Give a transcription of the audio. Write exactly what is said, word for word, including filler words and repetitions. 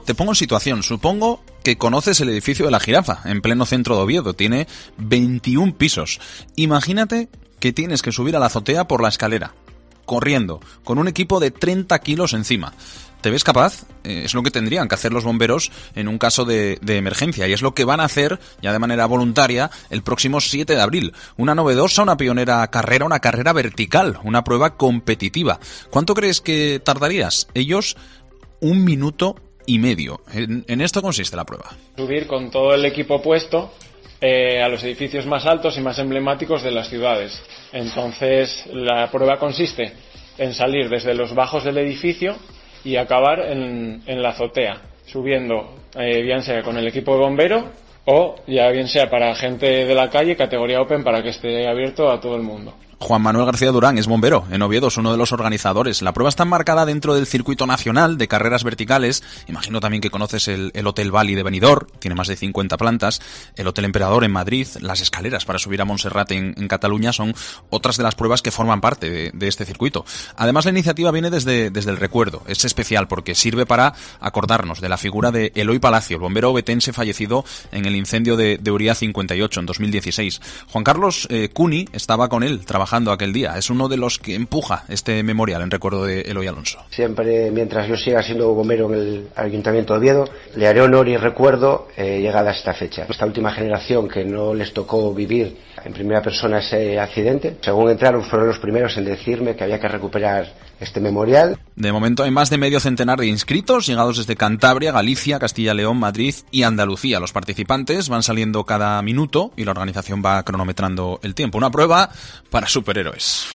Te pongo en situación. Supongo que conoces el edificio de La Jirafa, en pleno centro de Oviedo. Tiene veintiún pisos. Imagínate que tienes que subir a la azotea por la escalera, corriendo, con un equipo de treinta kilos encima. ¿Te ves capaz? Eh, es lo que tendrían que hacer los bomberos en un caso de, de emergencia, y es lo que van a hacer, ya de manera voluntaria, el próximo siete de abril. Una novedosa, una pionera carrera, una carrera vertical, una prueba competitiva. ¿Cuánto crees que tardarías? Ellos, un minuto y medio. En, en esto consiste la prueba. Subir con todo el equipo puesto eh, a los edificios más altos y más emblemáticos de las ciudades. Entonces, la prueba consiste en salir desde los bajos del edificio y acabar en, en la azotea, subiendo, eh, bien sea con el equipo de bombero o ya bien sea para gente de la calle, categoría Open, para que esté abierto a todo el mundo. Juan Manuel García Durán es bombero en Oviedo, es uno de los organizadores. La prueba está enmarcada dentro del circuito nacional de carreras verticales. Imagino también que conoces el, el Hotel Bali de Benidorm, tiene más de cincuenta plantas, el Hotel Emperador en Madrid, las escaleras para subir a Montserrat en, en Cataluña son otras de las pruebas que forman parte de, de este circuito. Además, la iniciativa viene desde, desde el recuerdo. Es especial porque sirve para acordarnos de la figura de Eloy Palacio, el bombero obetense fallecido en el incendio de, de Uría cincuenta y ocho en dos mil dieciséis. Juan Carlos eh, Cuni estaba con él trabajando aquel día. Es uno de los que empuja este memorial en recuerdo de Eloy Alonso. Siempre, mientras yo siga siendo bombero en el Ayuntamiento de Oviedo, le haré honor y recuerdo eh, llegada a esta fecha. Esta última generación que no les tocó vivir en primera persona ese accidente, según entraron, fueron los primeros en decirme que había que recuperar este memorial. De momento hay más de medio centenar de inscritos, llegados desde Cantabria, Galicia, Castilla y León, Madrid y Andalucía. Los participantes van saliendo cada minuto y la organización va cronometrando el tiempo. Una prueba para superhéroes.